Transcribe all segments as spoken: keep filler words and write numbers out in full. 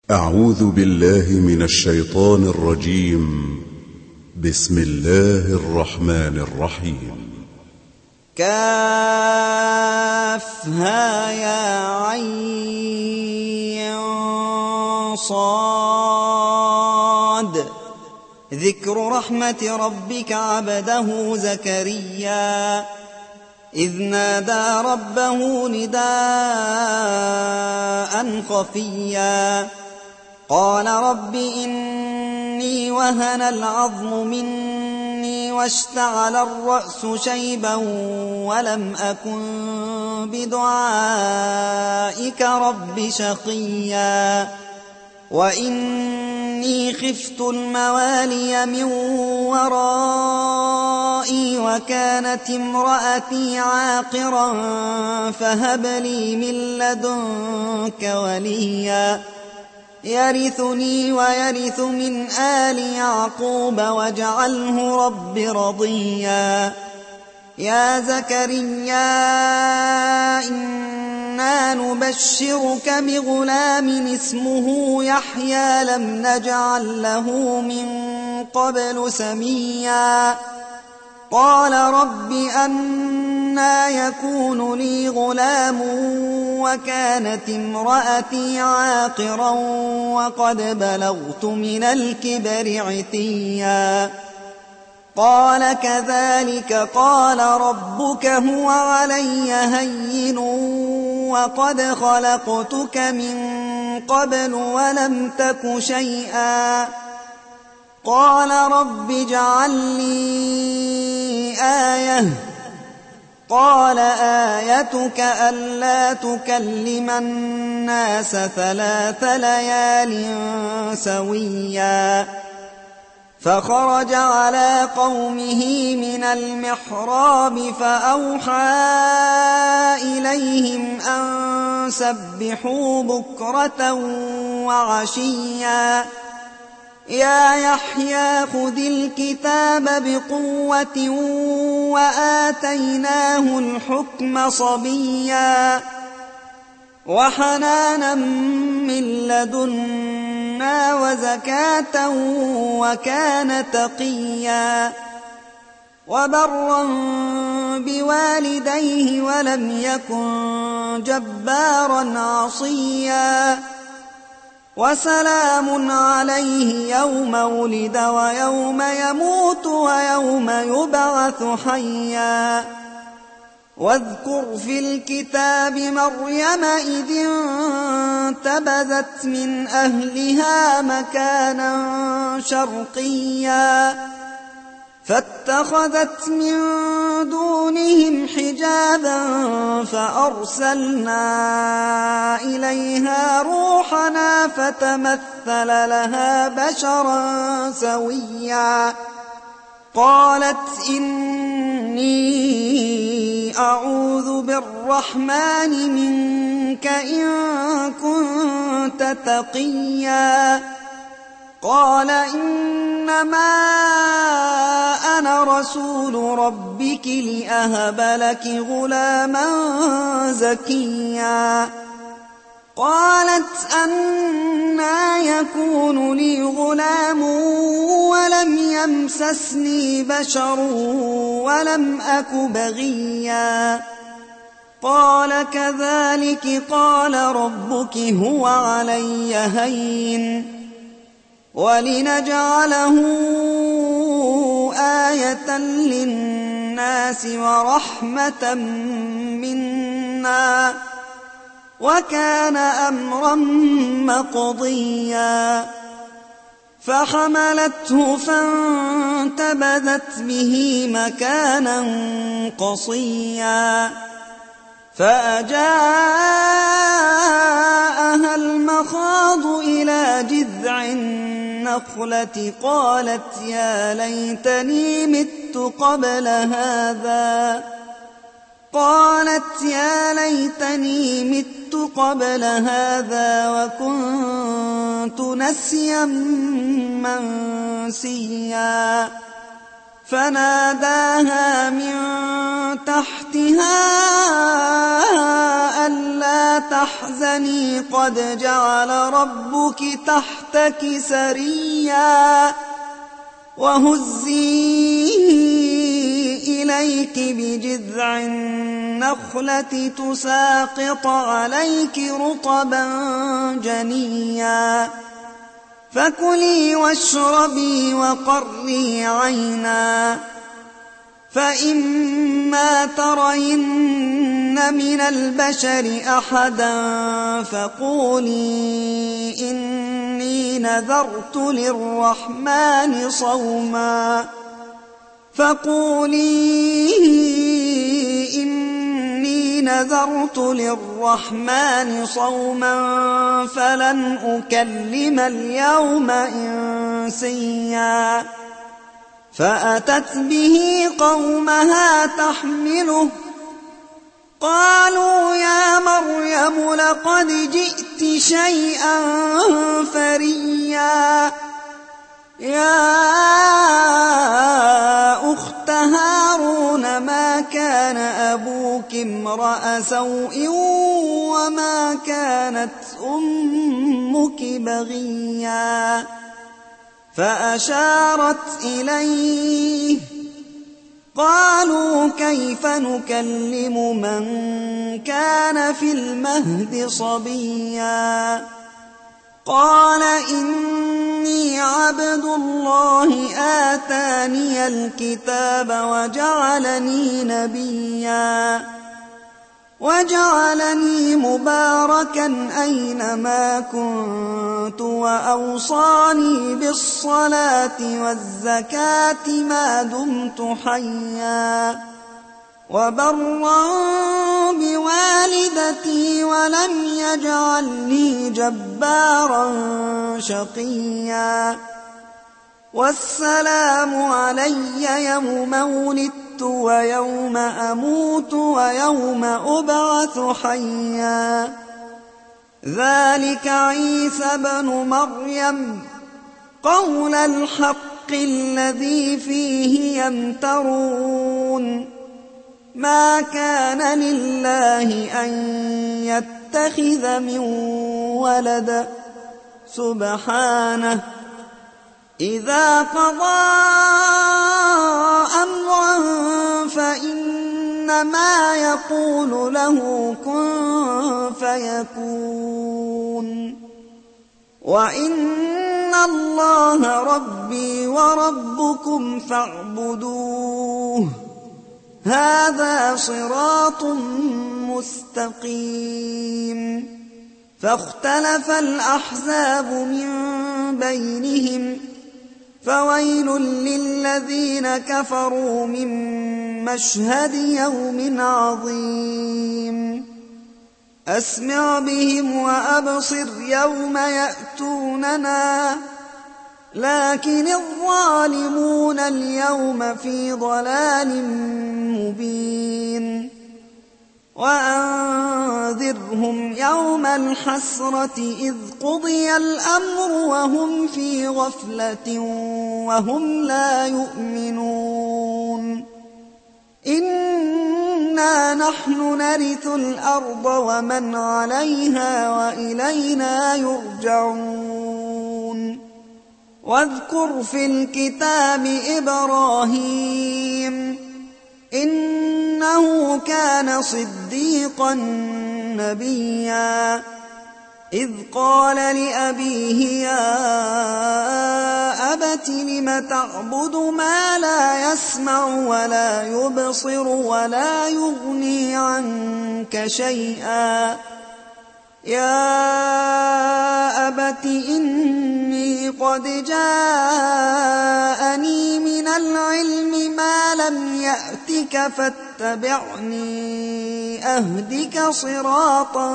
أعوذ بالله من الشيطان الرجيم. بسم الله الرحمن الرحيم. كافها يا عين صاد ذكر رحمة ربك عبده زكريا إذ نادى ربه نداء خفيا قال رب إني وهن العظم مني واشتعل الرأس شيبا ولم أكن بدعائك رب شقيا وإني خفت الموالي من ورائي وكانت امرأتي عاقرا فهب لي من لدنك وليا يرثني ويرث من آل يعقوب واجعله رب رضيا يا زكريا إنا نبشرك بغلام اسمه يحيى لم نجعل له من قبل سميا قال رب أنى يكون لي غلام وكانت امرأتي عاقرا وقد بلغت من الكبر عتيا قال كذلك قال ربك هو علي هين وقد خلقتك من قبل ولم تك شيئا قال رب اجعل لي آية قال آيتك ألا تكلم الناس ثلاث ليال سويا فخرج على قومه من المحراب فأوحى إليهم أن سبحوا بكرة وعشيا يا يحيى خذ الكتاب بقوة وآتيناه الحكم صبيا وحنانا من لدنا وزكاة وكان تقيا وبرا بوالديه ولم يكن جبارا عصيا وسلام عليه يوم ولد ويوم يموت ويوم يبعث حيا واذكر في الكتاب مريم إذ انتبذت من أهلها مكانا شرقيا فاتخذت من دونهم حجابا فأرسلنا إليها روحنا فتمثل لها بشرا سويا قالت إني أعوذ بالرحمن منك إن كنت تقيا قال إنما أنا رسول ربك لأهب لك غلاما زكيا قالت أنى يكون لي غلام ولم يمسسني بشر ولم أك بغيا قال كذلك قال ربك هو علي هين ولنجعله آية للناس ورحمة منا وكان أمرا مقضيا فحملته فانتبذت به مكانا قصيا فأجاءها المخاض إلى جذع النخلة قالت يا ليتني مت قبل هذا قالت يا ليتني مت قبل هذا وكنت نسيا منسيا فناداها من تحتها ألا تحزني قد جعل ربك تحتك سريا وهزي إليك بجذع النخلة تساقط عليك رطبا جنيا فكلي واشربي وقري عينا فإما ترين من البشر أحدا فقولي إني نذرت للرحمن صوما فقولي إني نذرت للرحمن صوما فلن أكلم اليوم إنسيا فأتت به قومها تحمله قالوا يا مريم لقد جئت شيئا فريا يا أخت هارون ما كان أبوك امرأ سوء وما كانت أمك بغيا فأشارت إليه قالوا كيف نكلم من كان في المهد صبيا قال إني عبد الله آتاني الكتاب وجعلني نبيا وجعلني مباركا أينما كنت وأوصاني بالصلاة والزكاة ما دمت حيا وبرا بوالدتي ولم يجعلني جبارا شقيا والسلام علي يوم ولدت ويوم أموت ويوم أبعث حيا ذلك عيسى بن مريم قول الحق الذي فيه يمترون ما كان لله أن يتخذ من ولد سبحانه إذا قضى أمرا فإنما يقول له كن فيكون وإن الله ربي وربكم فاعبدوه هذا صراط مستقيم فاختلف الأحزاب من بينهم فويل للذين كفروا من مشهد يوم عظيم أسمع بهم وأبصر يوم يأتوننا لكن الظالمون اليوم في ضلال مبين وأنذرهم يوم الحسرة إذ قضي الأمر وهم في غفلة وهم لا يؤمنون إنا نحن نرث الأرض ومن عليها وإلينا يرجعون واذكر في الكتاب إبراهيم إنه كان صديقا نبيا إذ قال لأبيه يا أبت لم تعبد ما لا يسمع ولا يبصر ولا يغني عنك شيئا يا أبت إني قد جاءني من العلم ما لم يأتك فاتبعني أهدك صراطا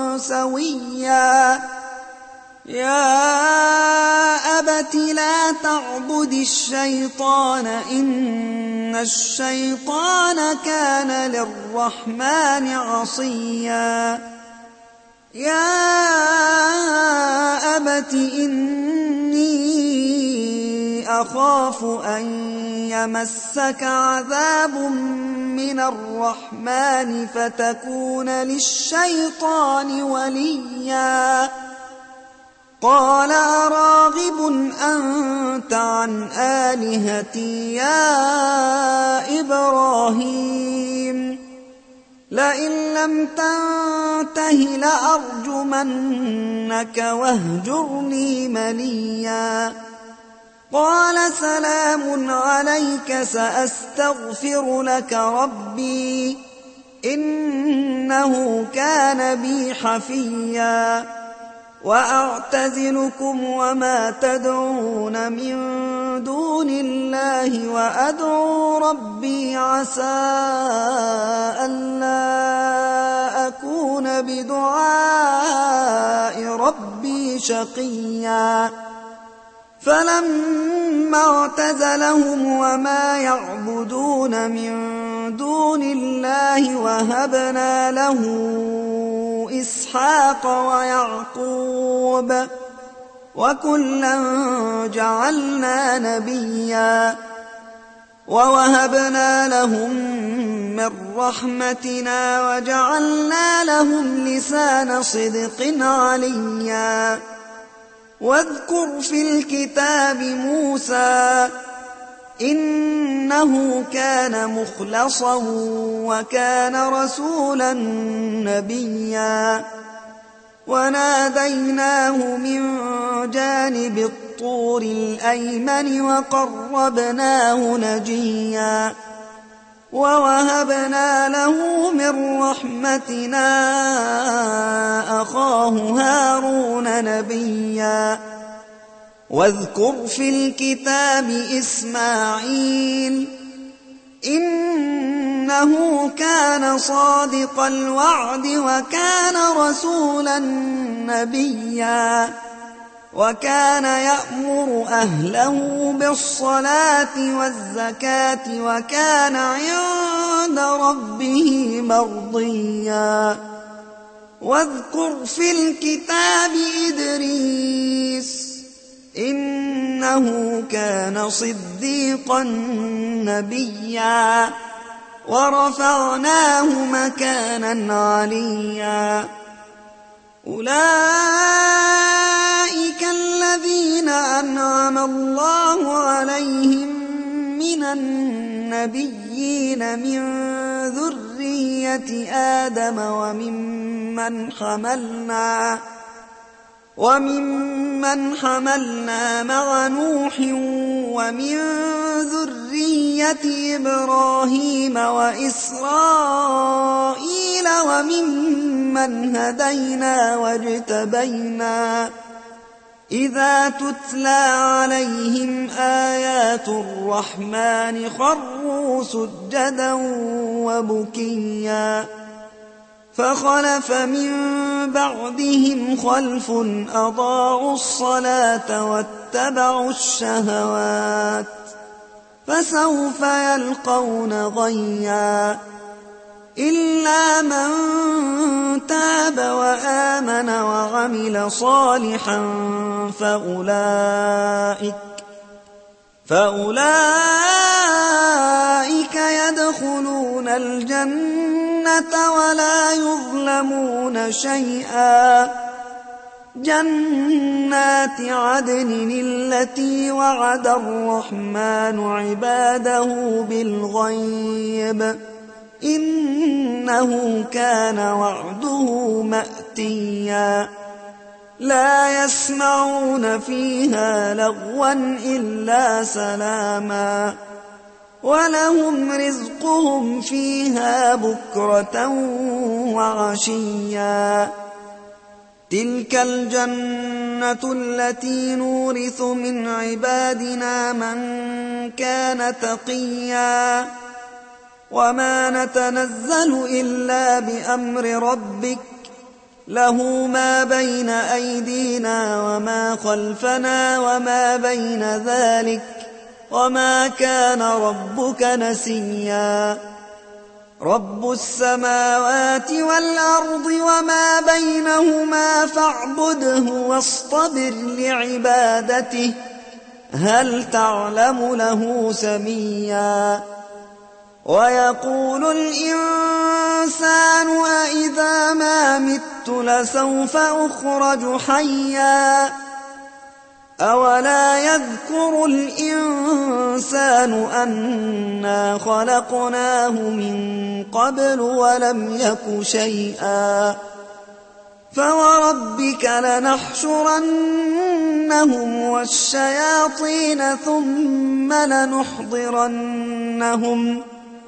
سويا يا أبت لا تعبد الشيطان إن الشيطان كان للرحمن عصيا يا أبت إني أخاف أن يمسك عذاب من الرحمن فتكون للشيطان وليا قال أراغب أنت عن آلهتي يا إبراهيم لئن لم تنته لأرجمنك واهجرني مليا قال سلام عليك سأستغفر لك ربي إنه كان بي حفيا وأعتزلكم وما تدعون من دون الله وأدعو ربي عسى ألا أكون بدعاء ربي شقيا فلما اعتزلهم وما يعبدون من دون الله وهبنا له إسحاق ويعقوب وكلا جعلنا نبيا ووهبنا لهم من رحمتنا وجعلنا لهم لسان صدق عليا واذكر في الكتاب موسى إنه كان مخلصا وكان رسولا نبيا وناديناه من جانب الطور الأيمن وقربناه نجيا ووهبنا له من رحمتنا أخاه هارون نبيا واذكر في الكتاب إسماعيل إنه كان صادق الوعد وكان رسولا نبيا وكان يأمر أهله بالصلاة والزكاة وكان عند ربه مرضيا واذكر في الكتاب إدريس إنه كان صديقا نبيا ورفعناه مكانا عليا أولئك الذين أنعم الله عليهم من النبيين من ذرية آدم وممن حملنا وممن حملنا مع نوح ومن ذرية إبراهيم وإسرائيل وممن هدينا واجتبينا إذا تتلى عليهم آيات الرحمن خروا سجدا وبكيا فخلف من بعدهم خلف أضاعوا الصلاة واتبعوا الشهوات فسوف يلقون غيا إلا من تاب وآمن وعمل صالحا فأولئك فأولئك يدخلون الجنة ولا يظلمون شيئا جنات عدن التي وعد الرحمن عباده بالغيب إنه كان وعده مأتيا لا يسمعون فيها لغوا إلا سلاما ولهم رزقهم فيها بكرة وعشيا تلك الجنة التي نورث من عبادنا من كان تقيا وما نتنزل إلا بأمر ربك له ما بين أيدينا وما خلفنا وما بين ذلك وما كان ربك نسيا رب السماوات والأرض وما بينهما فاعبده واصطبر لعبادته هل تعلم له سميا ويقول الإنسان أإذا ما مت لسوف أخرج حيا أولا يذكر الإنسان أنا خلقناه من قبل ولم يك شيئا فوربك لنحشرنهم والشياطين ثم لنحضرنهم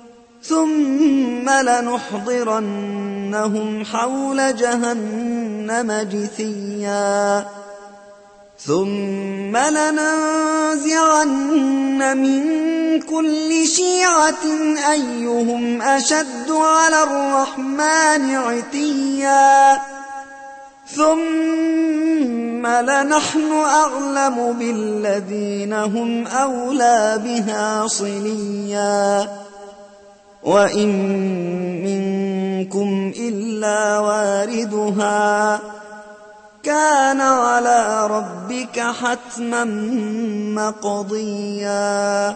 ثم لنحضرنهم حول جهنم جثيا ثم لننزعن من كل شيعة أيهم أشد على الرحمن عتيا ثم لنحن أعلم بالذين هم أولى بها صليا وإن منكم إلا واردها كان على ربك حتما مقضيا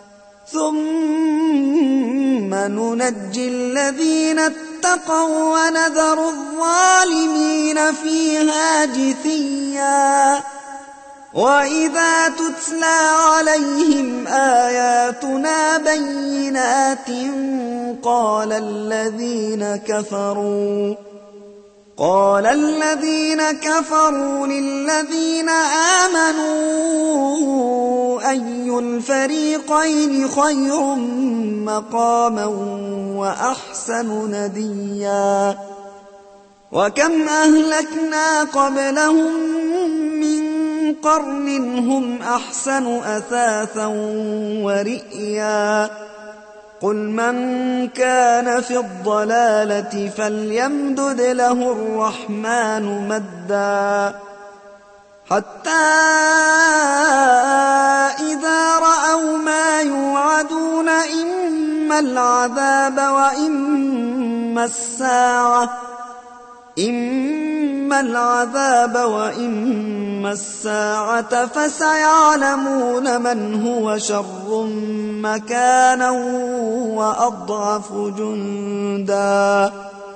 ثم ننجي الذين اتقوا ونذر الظالمين فيها جثيا وإذا تتلى عليهم آياتنا بينات قال الذين كفروا قال الذين كفروا للذين آمنوا أي الفريقين خير مقاما وأحسن نديا وكم أهلكنا قبلهم من قرن هم أحسن أثاثا ورئيا قل من كان في الضلالة فليمدد له الرحمن مدا حتى إذا رأوا ما يوعدون إما العذاب وإما الساعة إما العذاب وإما الساعة فسيعلمون من هو شر مكانا وأضعف جندا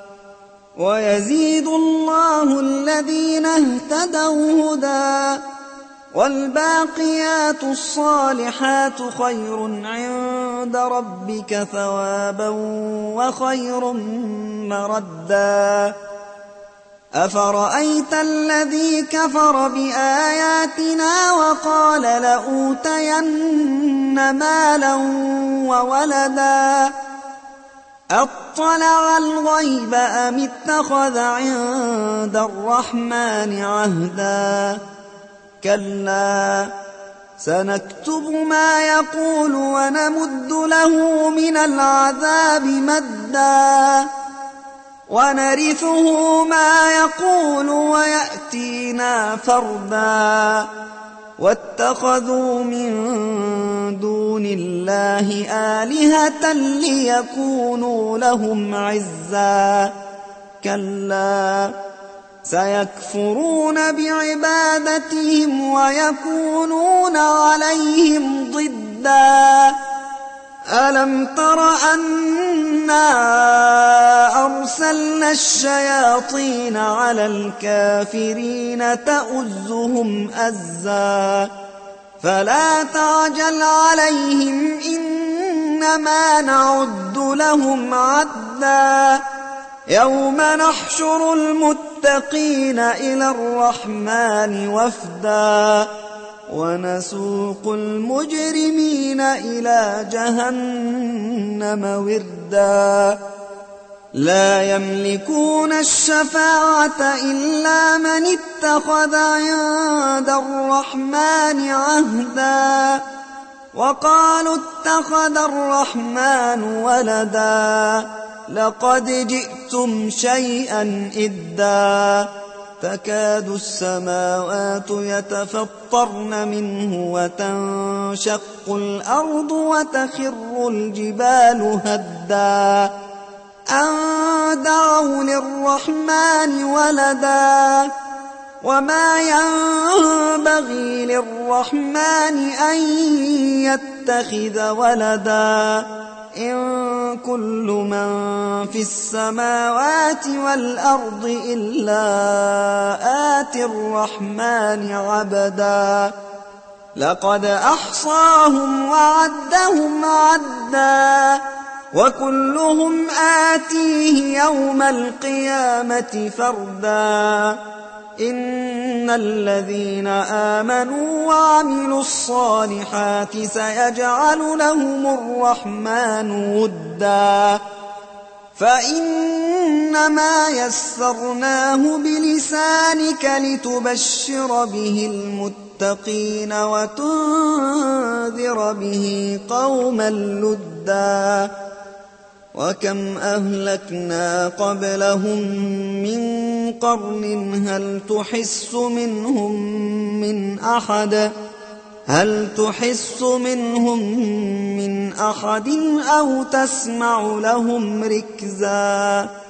ويزيد الله الذين اهتدوا هدى والباقيات الصالحات خير عند ربك ثوابا وخير مردا أفرأيت الذي كفر بآياتنا وقال لأوتين مالا وولدا أطلع الغيب أم اتخذ عند الرحمن عهدا كلا سنكتب ما يقول ونمد له من العذاب مدا ونرثه ما يقول ويأتينا فردا واتخذوا من دون الله آلهة ليكونوا لهم عزا كلا سيكفرون بعبادتهم ويكونون عليهم ضدا ألم تر أنا أرسلنا الشياطين على الكافرين تؤزهم أزا فلا تعجل عليهم إنما نعد لهم عدا يوم نحشر المتقين إلى الرحمن وفدا ونسوق المجرمين إلى جهنم وردا لا يملكون الشفاعة إلا من اتخذ عند الرحمن عهدا وقالوا اتخذ الرحمن ولدا لقد جئتم شيئا إدا تكاد السماوات يتفطرن منه وتنشق الأرض وتخر الجبال هدا أن دعوا للرحمن ولدا وما ينبغي للرحمن أن يتخذ ولدا إن كل من في السماوات والأرض إلا آتي الرحمن عبدا لقد أحصاهم وعدهم عدا وكلهم آتيه يوم القيامة فردا إن الذين آمنوا وعملوا الصالحات سيجعل لهم الرحمن ودا فإنما يسرناه بلسانك لتبشر به المتقين وتنذر به قوما لدا وكم أهلكنا قبلهم من قرن هل تحس منهم من أحد هل تحس منهم من أحد أو تسمع لهم ركزا